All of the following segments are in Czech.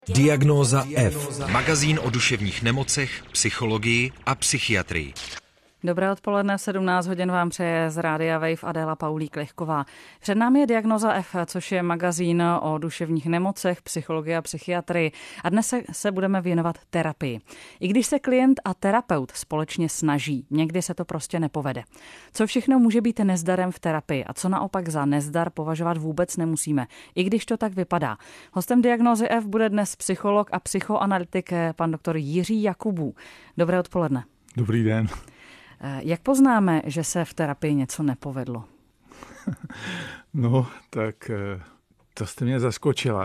Diagnóza F. Magazín o duševních nemocech, psychologii a psychiatrii. Dobré odpoledne, v 17 hodin vám přeje z Rádia Wave Adéla Paulík-Lichková. Před námi je Diagnóza F, což je magazín o duševních nemocech, psychologii a psychiatrii. A dnes se budeme věnovat terapii. I když se klient a terapeut společně snaží, někdy se to prostě nepovede. Co všechno může být nezdarem v terapii a co naopak za nezdar považovat vůbec nemusíme, i když to tak vypadá. Hostem Diagnózy F bude dnes psycholog a psychoanalytik pan doktor Jiří Jakubů. Dobré odpoledne. Dobrý den. Jak poznáme, že se v terapii něco nepovedlo? No, tak to jste mě zaskočila.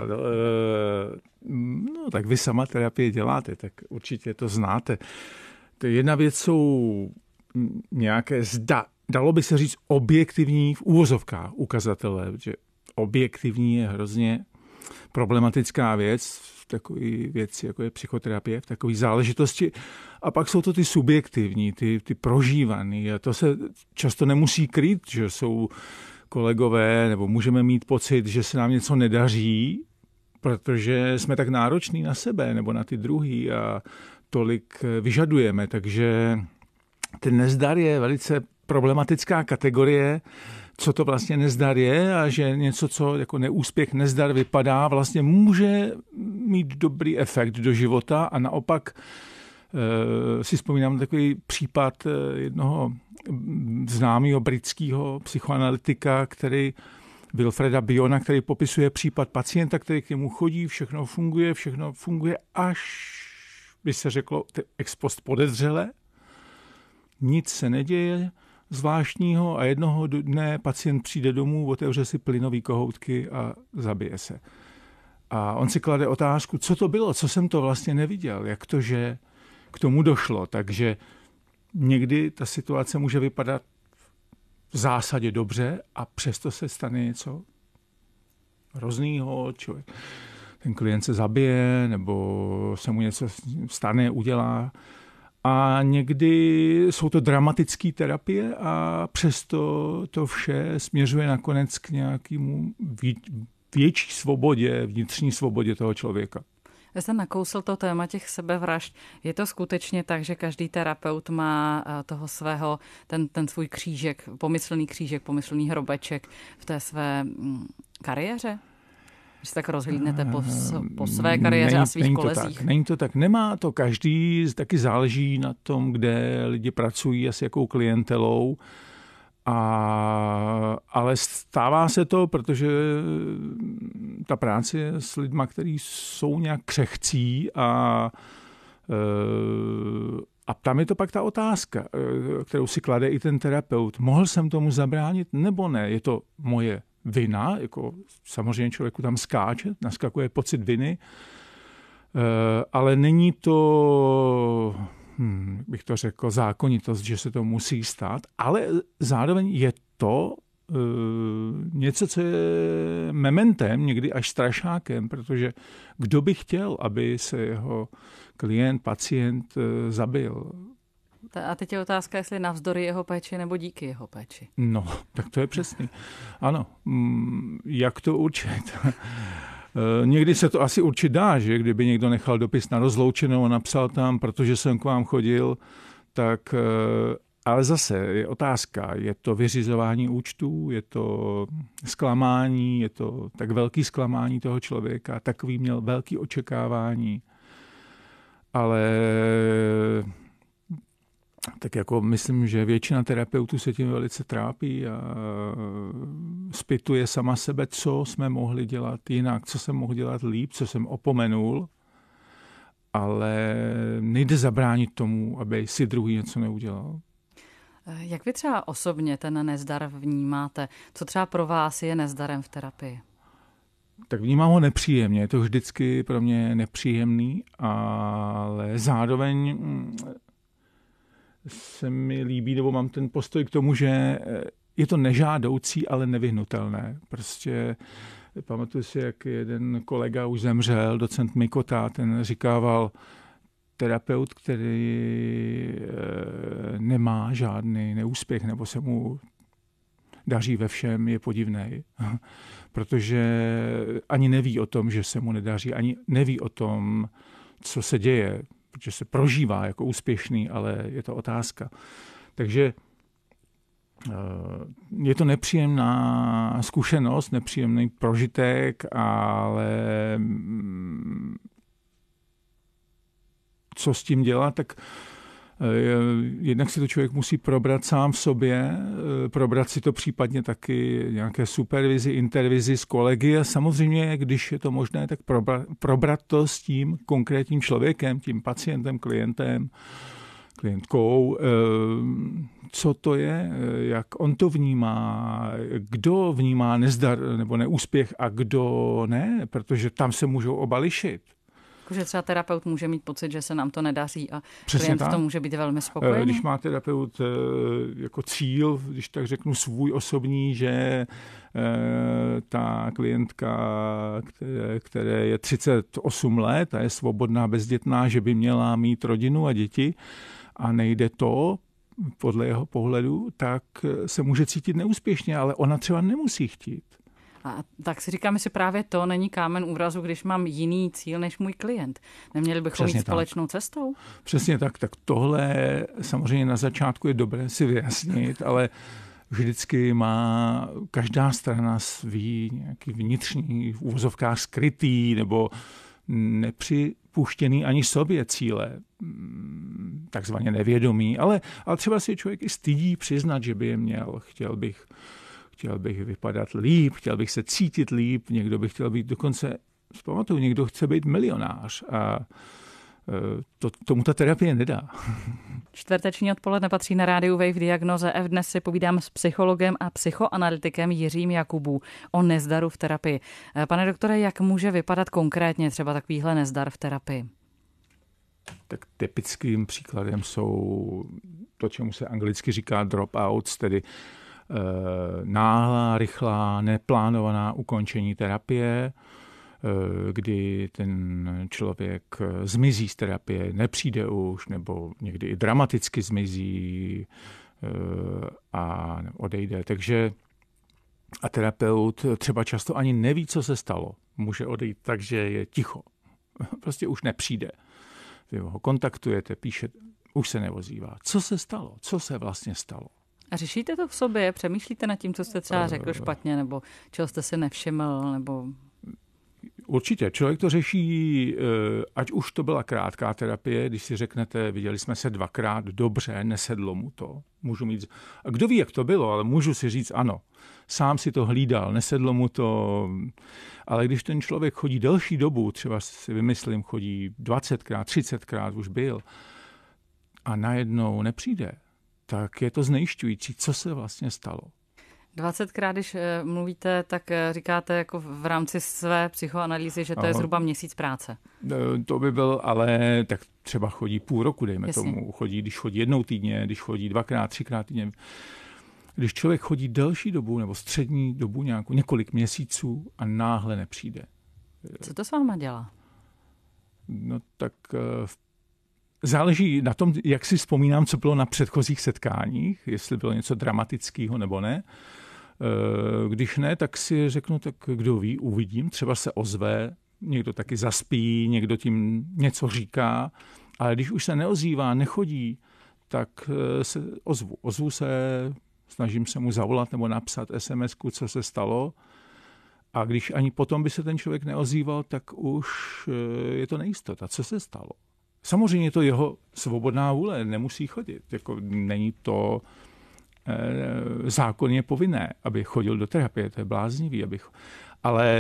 No, tak vy sama terapii děláte, tak určitě to znáte. To jedna věc jsou nějaké dalo by se říct objektivní v úvozovkách ukazatele, že objektivní je hrozně problematická věc v takové věci, jako je psychoterapie, v takové záležitosti. A pak jsou to ty subjektivní, ty prožívané. A to se často nemusí krýt, že jsou kolegové, nebo můžeme mít pocit, že se nám něco nedaří, protože jsme tak nároční na sebe nebo na ty druhý a tolik vyžadujeme. Takže ten nezdar je velice problematická kategorie, co to vlastně nezdar je a že něco, co jako neúspěch, nezdar vypadá, vlastně může mít dobrý efekt do života a naopak si vzpomínám na takový případ jednoho známého britského psychoanalytika, Wilfreda Biona, který popisuje případ pacienta, který k němu chodí, všechno funguje, až by se řeklo ex post podezřele, nic se neděje zvláštního a jednoho dne pacient přijde domů, otevře si plynový kohoutky a zabije se. A on si klade otázku, co to bylo, co jsem to vlastně neviděl, jak to, že k tomu došlo. Takže někdy ta situace může vypadat v zásadě dobře a přesto se stane něco hroznýho, ten klient se zabije nebo se mu něco stane, udělá. A někdy jsou to dramatické terapie a přesto to vše směřuje nakonec k nějakému větší svobodě, vnitřní svobodě toho člověka. Vy jste nakousl to téma těch sebevražd. Je to skutečně tak, že každý terapeut má toho svého, ten svůj křížek, pomyslný hrobeček v té své kariéře? Když se tak rozhlídnete po své kariéře a svých kolezích. Není to tak. Nemá to každý, taky záleží na tom, kde lidi pracují a s jakou klientelou. Ale stává se to, protože ta práce je s lidma, kteří jsou nějak křehcí a tam je to pak ta otázka, kterou si klade i ten terapeut. Mohl jsem tomu zabránit nebo ne? Je to moje vina, jako samozřejmě člověku tam naskakuje pocit viny, ale není to, bych to řekl, zákonitost, že se to musí stát, ale zároveň je to něco, co je mementem, někdy až strašákem, protože kdo by chtěl, aby se jeho klient, pacient zabil? A teď je otázka, jestli navzdory jeho péči nebo díky jeho péči. No, tak to je přesný. Ano, jak to určit? Někdy se to asi určit dá, že kdyby někdo nechal dopis na rozloučenou a napsal tam, protože jsem k vám chodil, tak, ale zase je otázka, je to vyřizování účtů, je to zklamání, je to tak velký zklamání toho člověka, takový měl velký očekávání, ale tak jako myslím, že většina terapeutů se tím velice trápí a zpytuje sama sebe, co jsme mohli dělat jinak, co jsem mohl dělat líp, co jsem opomenul, ale nejde zabránit tomu, aby si druhý něco neudělal. Jak vy třeba osobně ten nezdar vnímáte? Co třeba pro vás je nezdarem v terapii? Tak vnímám ho nepříjemně, je to vždycky pro mě nepříjemný, ale zároveň se mi líbí, nebo mám ten postoj k tomu, že je to nežádoucí, ale nevyhnutelné. Prostě pamatuju si, jak jeden kolega už zemřel, docent Mikota, ten říkával, terapeut, který nemá žádný neúspěch, nebo se mu daří ve všem, je podivný, protože ani neví o tom, že se mu nedaří, ani neví o tom, co se děje, protože se prožívá jako úspěšný, ale je to otázka. Takže je to nepříjemná zkušenost, nepříjemný prožitek, ale co s tím dělat, tak jednak si to člověk musí probrat sám v sobě, probrat si to případně taky nějaké supervizi, intervizi s kolegy a samozřejmě, když je to možné, tak probrat to s tím konkrétním člověkem, tím pacientem, klientkou, co to je, jak on to vnímá, kdo vnímá nezdar nebo neúspěch a kdo ne, protože tam se můžou oba lišit. Že třeba terapeut může mít pocit, že se nám to nedaří a klient v tom může být velmi spokojený. Když má terapeut jako cíl, když tak řeknu svůj osobní, že ta klientka, které je 38 let a je svobodná, bezdětná, že by měla mít rodinu a děti a nejde to podle jeho pohledu, tak se může cítit neúspěšně, ale ona třeba nemusí chtít. A tak si říkáme, že právě to není kámen úrazu, když mám jiný cíl než můj klient. Neměli bychom jít společnou cestou? Přesně tak. Tak tohle samozřejmě na začátku je dobré si vyjasnit, ale vždycky má každá strana svý nějaký vnitřní v uvozovkách skrytý nebo nepřipuštěný ani sobě cíle, takzvaně nevědomí, ale třeba si člověk i stydí přiznat, že by je měl. Chtěl bych vypadat líp, chtěl bych se cítit líp, někdo by chtěl být dokonce, vzpamatuju, někdo chce být milionář a tomu ta terapie nedá. Čtvrteční odpoledne patří na rádiu Wave Diagnoze F. Dnes si povídám s psychologem a psychoanalytikem Jiřím Jakubů o nezdaru v terapii. Pane doktore, jak může vypadat konkrétně třeba takovýhle nezdar v terapii? Tak typickým příkladem jsou to, čemu se anglicky říká dropouts, tedy náhlá, rychlá, neplánovaná ukončení terapie, kdy ten člověk zmizí z terapie, nepřijde už, nebo někdy i dramaticky zmizí a odejde. Takže a terapeut třeba často ani neví, co se stalo. Může odejít tak, že je ticho. Prostě už nepřijde. Vy ho kontaktujete, píšete, už se neozývá. Co se stalo? Co se vlastně stalo? A řešíte to v sobě? Přemýšlíte nad tím, co jste třeba řekl špatně, nebo čeho jste si nevšiml, nebo... Určitě. Člověk to řeší, ať už to byla krátká terapie, když si řeknete, viděli jsme se 2krát, dobře, nesedlo mu to. Můžu mít... A kdo ví, jak to bylo, ale můžu si říct ano. Sám si to hlídal, nesedlo mu to. Ale když ten člověk chodí delší dobu, třeba si vymyslím, chodí 20krát, 30krát už byl a najednou nepřijde, tak je to znejišťující, co se vlastně stalo. 20krát, když mluvíte, tak říkáte jako v rámci své psychoanalýzy, že to je zhruba měsíc práce. To by byl, ale tak třeba chodí půl roku, dejme tomu. Když chodí jednou týdně, když chodí 2krát, 3krát týdně. Když člověk chodí delší dobu nebo střední dobu, několik měsíců a náhle nepřijde. Co to s váma dělá? No tak záleží na tom, jak si vzpomínám, co bylo na předchozích setkáních, jestli bylo něco dramatického nebo ne. Když ne, tak si řeknu, tak kdo ví, uvidím, třeba se ozve, někdo taky zaspí, někdo tím něco říká, ale když už se neozývá, nechodí, tak se ozvu. Ozvu se, snažím se mu zavolat nebo napsat SMS-ku, co se stalo. A když ani potom by se ten člověk neozýval, tak už je to nejistota, co se stalo. Samozřejmě je to jeho svobodná vůle, nemusí chodit. Jako není to zákonně povinné, aby chodil do terapie, to je bláznivý. Ale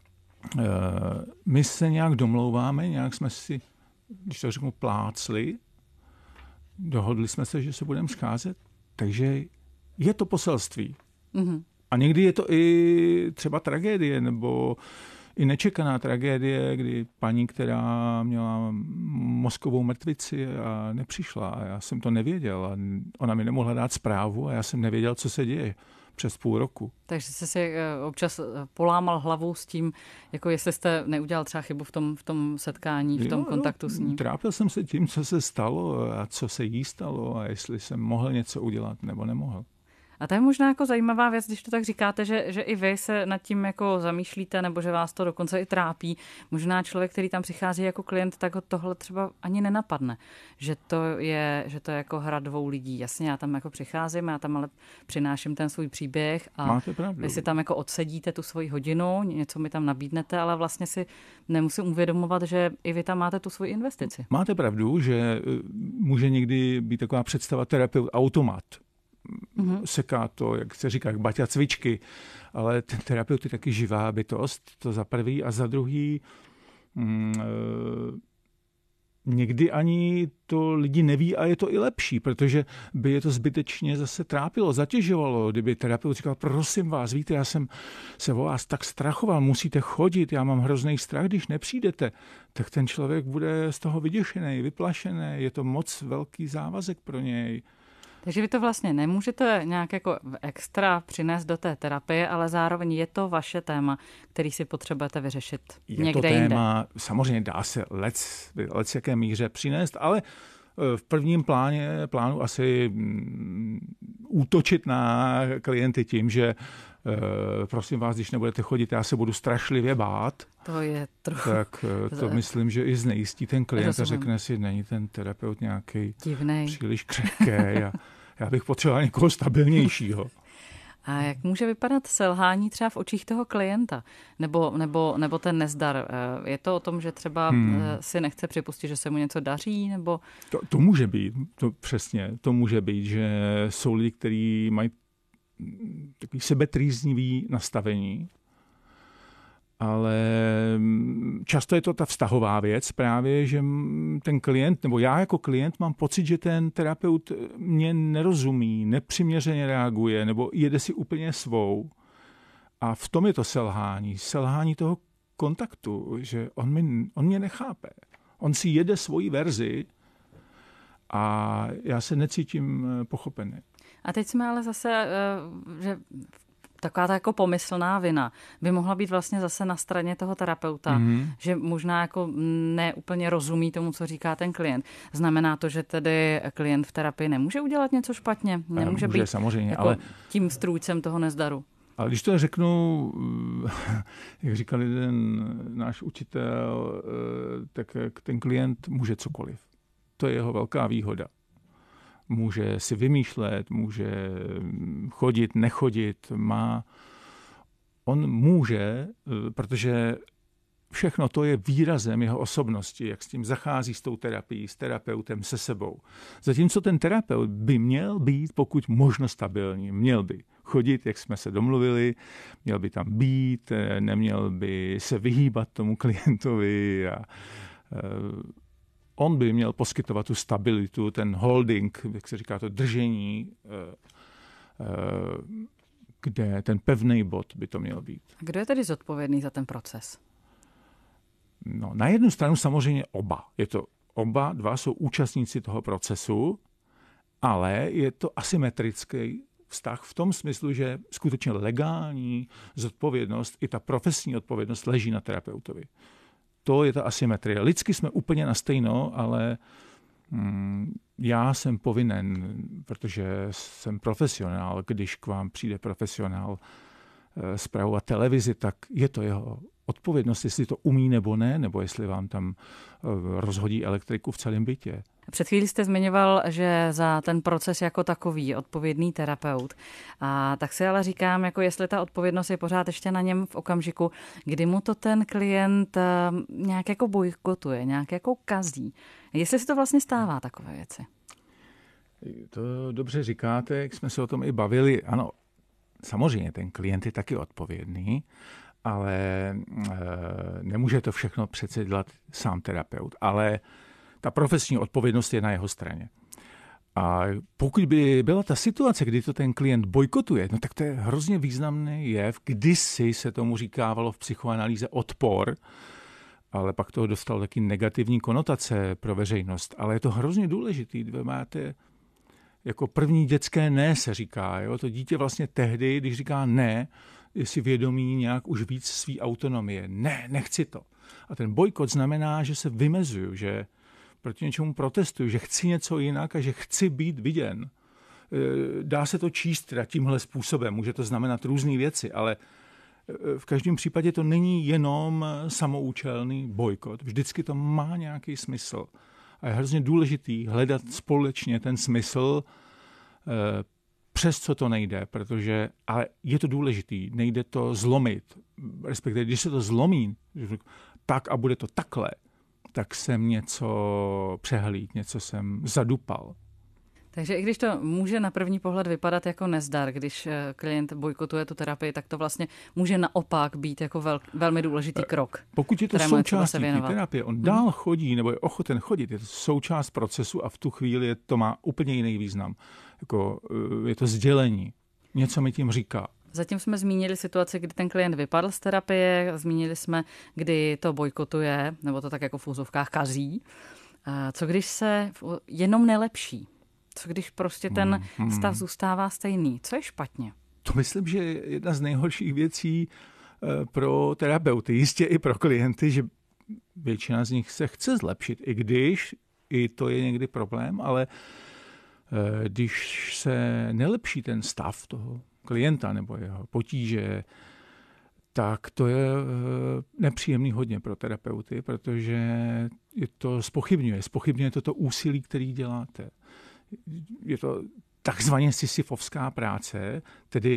my se nějak domlouváme, nějak jsme si, když to řeknu, plácli, dohodli jsme se, že se budeme scházet, takže je to poselství. Mm-hmm. A někdy je to i třeba tragédie, nebo i nečekaná tragédie, kdy paní, která měla mozkovou mrtvici a nepřišla a já jsem to nevěděl a ona mi nemohla dát zprávu a já jsem nevěděl, co se děje přes půl roku. Takže jste si občas polámal hlavu s tím, jako jestli jste neudělal třeba chybu v tom setkání, v tom kontaktu s ním. Trápil jsem se tím, co se stalo a co se jí stalo a jestli jsem mohl něco udělat nebo nemohl. A to je možná jako zajímavá věc, když to tak říkáte, že i vy se nad tím jako zamýšlíte, nebo že vás to dokonce i trápí. Možná člověk, který tam přichází jako klient, tak ho tohle třeba ani nenapadne, že to je jako hra dvou lidí. Jasně, já tam jako přicházím, já tam ale přináším ten svůj příběh a vy si tam jako odsedíte tu svoji hodinu, něco mi tam nabídnete, ale vlastně si nemusím uvědomovat, že i vy tam máte tu svoji investici. Máte pravdu, že může někdy být taková představa terapeut automat. Seká to, jak se říká, jak baťa cvičky, ale ten terapeut je taky živá bytost, to za prvý, a za druhý někdy ani to lidi neví a je to i lepší, protože by je to zbytečně zase trápilo, zatěžovalo, kdyby terapeut říkal, prosím vás, víte, já jsem se o vás tak strachoval, musíte chodit, já mám hrozný strach, když nepřijdete, tak ten člověk bude z toho vyděšený, vyplašený, je to moc velký závazek pro něj. Takže vy to vlastně nemůžete nějak jako extra přinést do té terapie, ale zároveň je to vaše téma, který si potřebujete vyřešit někde jinde. Je to téma, samozřejmě dá se lec jaké míře přinést, ale v prvním plánu asi útočit na klienty tím, že prosím vás, když nebudete chodit, já se budu strašlivě bát. To je trochu... Tak to myslím, že i znejistí ten klient a řekne si, není ten terapeut nějaký divnej, příliš křehký. Já bych potřeboval někoho stabilnějšího. A jak může vypadat selhání třeba v očích toho klienta? Nebo ten nezdar? Je to o tom, že třeba si nechce připustit, že se mu něco daří? Nebo... To může být, to může být, že jsou lidi, kteří mají takový sebetrýznivý nastavení, ale často je to ta vztahová věc právě, že ten klient, nebo já jako klient mám pocit, že ten terapeut mě nerozumí, nepřiměřeně reaguje, nebo jede si úplně svou. A v tom je to selhání toho kontaktu, že on mě nechápe. On si jede svoji verzi a já se necítím pochopený. A teď jsme ale zase, že taková ta jako pomyslná vina by mohla být vlastně zase na straně toho terapeuta, že možná jako neúplně rozumí tomu, co říká ten klient. Znamená to, že tedy klient v terapii nemůže udělat něco špatně? Nemůže být samozřejmě, jako ale tím strůjcem toho nezdaru? Ale když to řeknu, jak říkal jeden náš učitel, tak ten klient může cokoliv. To je jeho velká výhoda. Může si vymýšlet, může chodit, nechodit, on může, protože všechno to je výrazem jeho osobnosti, jak s tím zachází s tou terapií, s terapeutem, se sebou. Zatímco ten terapeut by měl být pokud možno stabilní, měl by chodit, jak jsme se domluvili, měl by tam být, neměl by se vyhýbat tomu klientovi a on by měl poskytovat tu stabilitu, ten holding, jak se říká, to držení, kde ten pevný bod by to měl být. A kdo je tedy zodpovědný za ten proces? No, na jednu stranu samozřejmě oba dva jsou účastníci toho procesu, ale je to asymetrický vztah v tom smyslu, že skutečně legální zodpovědnost i ta profesní odpovědnost leží na terapeutovi. To je ta asymetrie. Lidsky jsme úplně na stejno, ale já jsem povinen, protože jsem profesionál, když k vám přijde profesionál spravovat televizi, tak je to jeho odpovědnost, jestli to umí nebo ne, nebo jestli vám tam rozhodí elektriku v celém bytě. Před chvílí jste zmiňoval, že za ten proces jako takový je odpovědný terapeut. A tak si ale říkám, jako jestli ta odpovědnost je pořád ještě na něm v okamžiku, kdy mu to ten klient nějak jako bojkotuje, nějak jako kazí. Jestli se to vlastně stává takové věci? To dobře říkáte, jak jsme se o tom i bavili. Ano, samozřejmě ten klient je taky odpovědný, ale nemůže to všechno přece dělat sám terapeut. Ale ta profesní odpovědnost je na jeho straně. A pokud by byla ta situace, kdy to ten klient bojkotuje, no tak to je hrozně významný jev. Kdysi se tomu říkávalo v psychoanalýze odpor, ale pak toho dostal taky negativní konotace pro veřejnost. Ale je to hrozně důležitý. Vy máte jako první dětské ne se říká. Jo? To dítě vlastně tehdy, když říká ne, je si vědomí nějak už víc svý autonomie. Ne, nechci to. A ten bojkot znamená, že se vymezuju, že proti něčemu protestuju, že chci něco jinak a že chci být viděn. Dá se to číst teda tímhle způsobem, může to znamenat různé věci, ale v každém případě to není jenom samoučelný bojkot. Vždycky to má nějaký smysl. A je hrozně důležitý hledat společně ten smysl, přes co to nejde, ale je to důležitý, nejde to zlomit. Respektive, když se to zlomí, tak a bude to takhle, tak jsem něco přehlíd, něco jsem zadupal. Takže i když to může na první pohled vypadat jako nezdar, když klient bojkotuje tu terapii, tak to vlastně může naopak být jako velmi důležitý krok. Pokud je to součástí té terapie, on dál chodí nebo je ochoten chodit, je to součást procesu a v tu chvíli to má úplně jiný význam. Jako, je to sdělení. Něco mi tím říká. Zatím jsme zmínili situaci, kdy ten klient vypadl z terapie, zmínili jsme, kdy to bojkotuje, nebo to tak jako v úzovkách kazí. Co když se jenom nelepší? Co když prostě ten stav zůstává stejný? Co je špatně? To myslím, že je jedna z nejhorších věcí pro terapeuty, jistě i pro klienty, že většina z nich se chce zlepšit, i když i to je někdy problém, ale když se nelepší ten stav toho klienta nebo jeho potíže, tak to je nepříjemný hodně pro terapeuty, protože je to zpochybňuje toto úsilí, který děláte. Je to takzvaně sisyfovská práce, tedy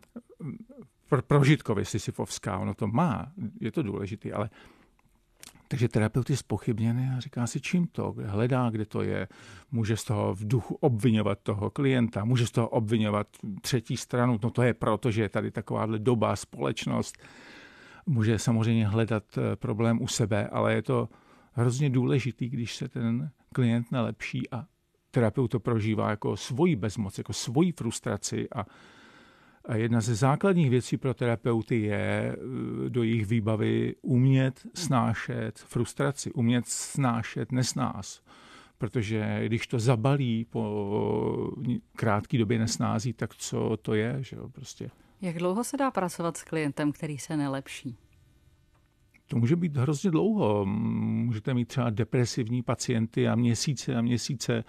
prožitkově sisyfovská, ono to má, je to důležité, ale takže terapeut je zpochybněný a říká si, čím to, hledá, kde to je, může z toho v duchu obvinovat toho klienta, může z toho obvinovat třetí stranu, no to je proto, že je tady takováhle doba, společnost, může samozřejmě hledat problém u sebe, ale je to hrozně důležitý, když se ten klient nelepší a terapeut to prožívá jako svoji bezmoc, jako svoji frustraci a jedna ze základních věcí pro terapeuty je do jejich výbavy umět snášet frustraci, umět snášet nesnáz. Protože když to zabalí po krátké době nesnází, tak co to je? Že jo, prostě. Jak dlouho se dá pracovat s klientem, který se nelepší? To může být hrozně dlouho. Můžete mít třeba depresivní pacienty a měsíce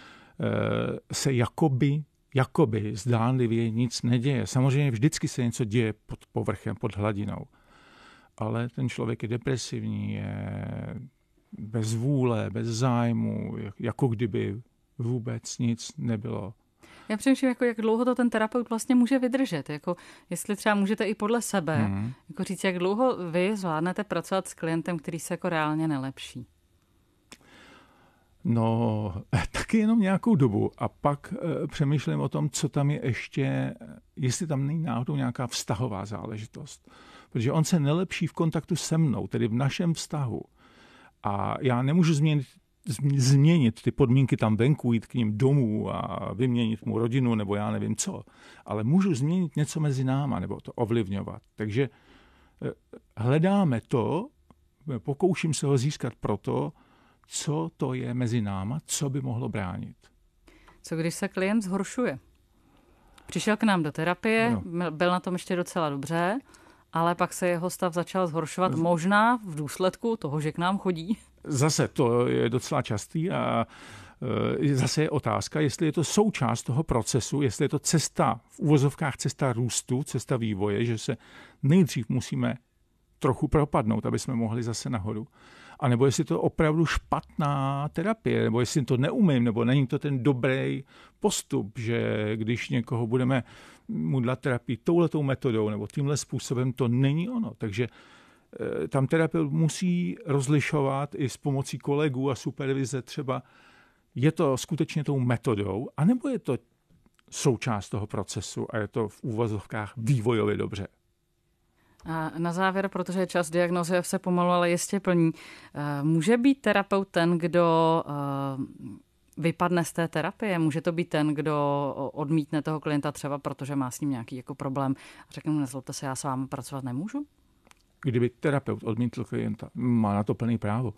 se jakoby zdánlivě nic neděje. Samozřejmě vždycky se něco děje pod povrchem, pod hladinou. Ale ten člověk je depresivní, je bez vůle, bez zájmu, jako kdyby vůbec nic nebylo. Já přemýšlím, jak dlouho to ten terapeut vlastně může vydržet. Jako, jestli třeba můžete i podle sebe jako říct, jak dlouho vy zvládnete pracovat s klientem, který se jako reálně nelepší. No, taky jenom nějakou dobu a pak přemýšlím o tom, co tam je ještě, jestli tam není náhodou nějaká vztahová záležitost. Protože on se nelepší v kontaktu se mnou, tedy v našem vztahu. A já nemůžu změnit ty podmínky tam venku, jít k ním domů a vyměnit mu rodinu nebo já nevím co. Ale můžu změnit něco mezi náma nebo to ovlivňovat. Takže hledáme to, pokouším se ho získat proto, co to je mezi náma, co by mohlo bránit. Co když se klient zhoršuje? Přišel k nám do terapie, byl na tom ještě docela dobře, ale pak se jeho stav začal zhoršovat možná v důsledku toho, že k nám chodí. Zase to je docela častý a zase je otázka, jestli je to součást toho procesu, jestli je to cesta, v uvozovkách cesta růstu, cesta vývoje, že se nejdřív musíme trochu propadnout, aby jsme mohli zase nahoru. A nebo jestli to opravdu špatná terapie, nebo jestli to neumím, nebo není to ten dobrý postup, že když někoho budeme mu dát terapii touhletou metodou nebo tímhle způsobem, to není ono. Takže tam terapeut musí rozlišovat i s pomocí kolegů a supervize třeba, je to skutečně tou metodou, anebo je to součást toho procesu a je to v úvozovkách vývojově dobře. A na závěr, protože čas diagnózy se pomalu, ale jistě plní, může být terapeut ten, kdo vypadne z té terapie? Může to být ten, kdo odmítne toho klienta třeba, protože má s ním nějaký jako problém a řekne mu, nezlobte se, já s vámi pracovat nemůžu? Kdyby terapeut odmítl klienta, má na to plný právo.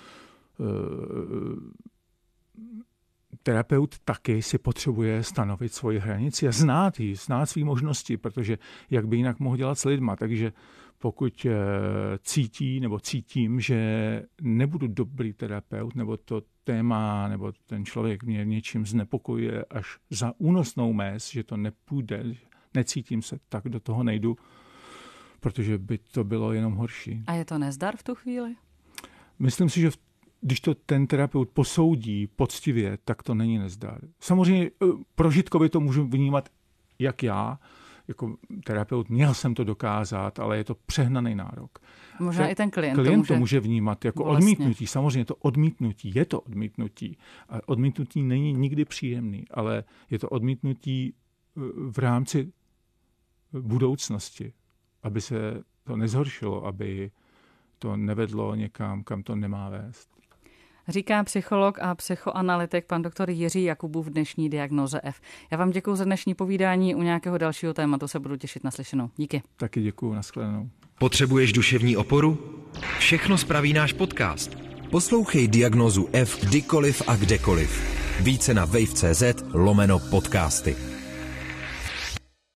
Terapeut taky si potřebuje stanovit svoji hranici a znát svý možnosti, protože jak by jinak mohl dělat s lidma. Takže pokud cítí nebo cítím, že nebudu dobrý terapeut, nebo to téma, nebo ten člověk mě něčím znepokojuje až za únosnou mez, že to nepůjde, necítím se, tak do toho nejdu, protože by to bylo jenom horší. A je to nezdar v tu chvíli? Myslím si, že když to ten terapeut posoudí poctivě, tak to není nezdar. Samozřejmě prožitkově to můžu vnímat jak já, jako terapeut, měl jsem to dokázat, ale je to přehnaný nárok. Možná i ten klient to může vnímat jako odmítnutí. Samozřejmě to odmítnutí, je to odmítnutí. A odmítnutí není nikdy příjemný, ale je to odmítnutí v rámci budoucnosti, aby se to nezhoršilo, aby to nevedlo někam, kam to nemá vést. Říká psycholog a psychoanalytik pan doktor Jiří Jakubův v dnešní Diagnóze F. Já vám děkuji za dnešní povídání, u nějakého dalšího tématu se budu těšit na slyšenou. Díky. Taky děkuji, nashledanou. Potřebuješ duševní oporu? Všechno spraví náš podcast. Poslouchej Diagnózu F kdykoliv a kdekoliv. Více na wave.cz/podcasty.